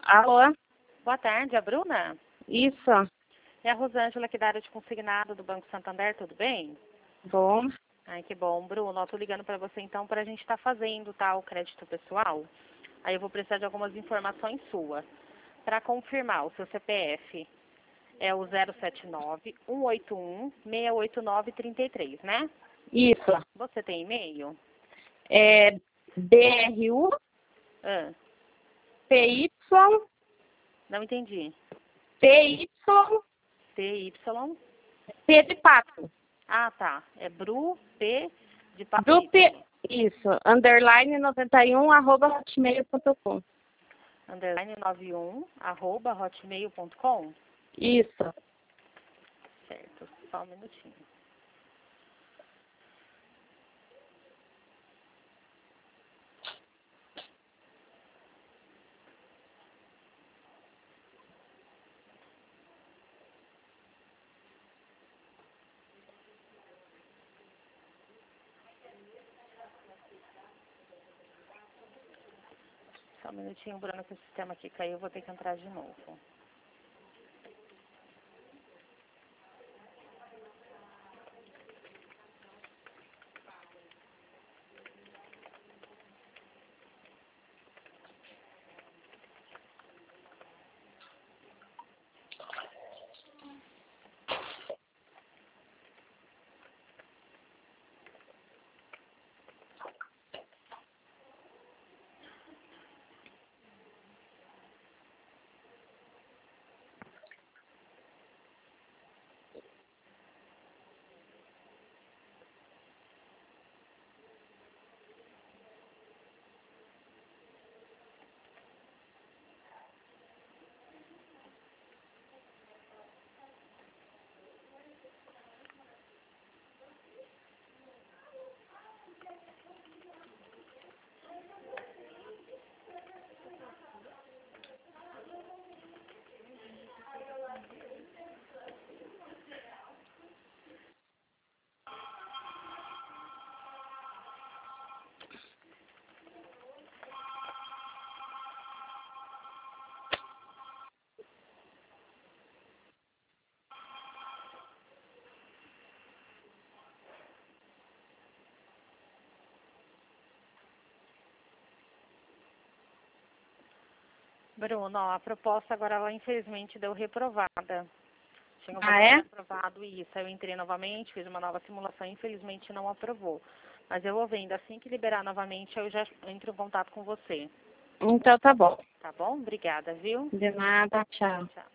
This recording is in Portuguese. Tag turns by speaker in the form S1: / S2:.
S1: Alô?
S2: Boa tarde, a Bruna?
S1: Isso.
S2: É a Rosângela aqui da área de consignado do Banco Santander, tudo bem?
S1: Bom.
S2: Ai, que bom. Bruno, eu tô ligando para você então para a gente estar fazendo, tá, o crédito pessoal. Aí eu vou precisar de algumas informações suas. Para confirmar, o seu CPF é o 079-181-689-33, né?
S1: Isso.
S2: Você tem e-mail?
S1: É BRU,
S2: Ah,
S1: PY,
S2: não entendi.
S1: PY,
S2: TY?
S1: P de pato.
S2: Ah, tá. É Bru, P de
S1: Do P,
S2: papito.
S1: isso, underline 91, @hotmail.com.
S2: Underline 91, @hotmail.com.
S1: Isso.
S2: Certo, só um minutinho. Só um minutinho, Bruno, que o sistema aqui caiu, eu vou ter que entrar de novo. Bruno, ó, a proposta agora, ela infelizmente deu reprovada. Tinha o valor aprovado isso. Aí eu entrei novamente, fiz uma nova simulação, infelizmente não aprovou. Mas eu vou vendo, assim que liberar novamente, eu já entro em contato com você.
S1: Então tá bom.
S2: Tá bom? Obrigada, viu?
S1: De nada, tchau.
S2: Tchau.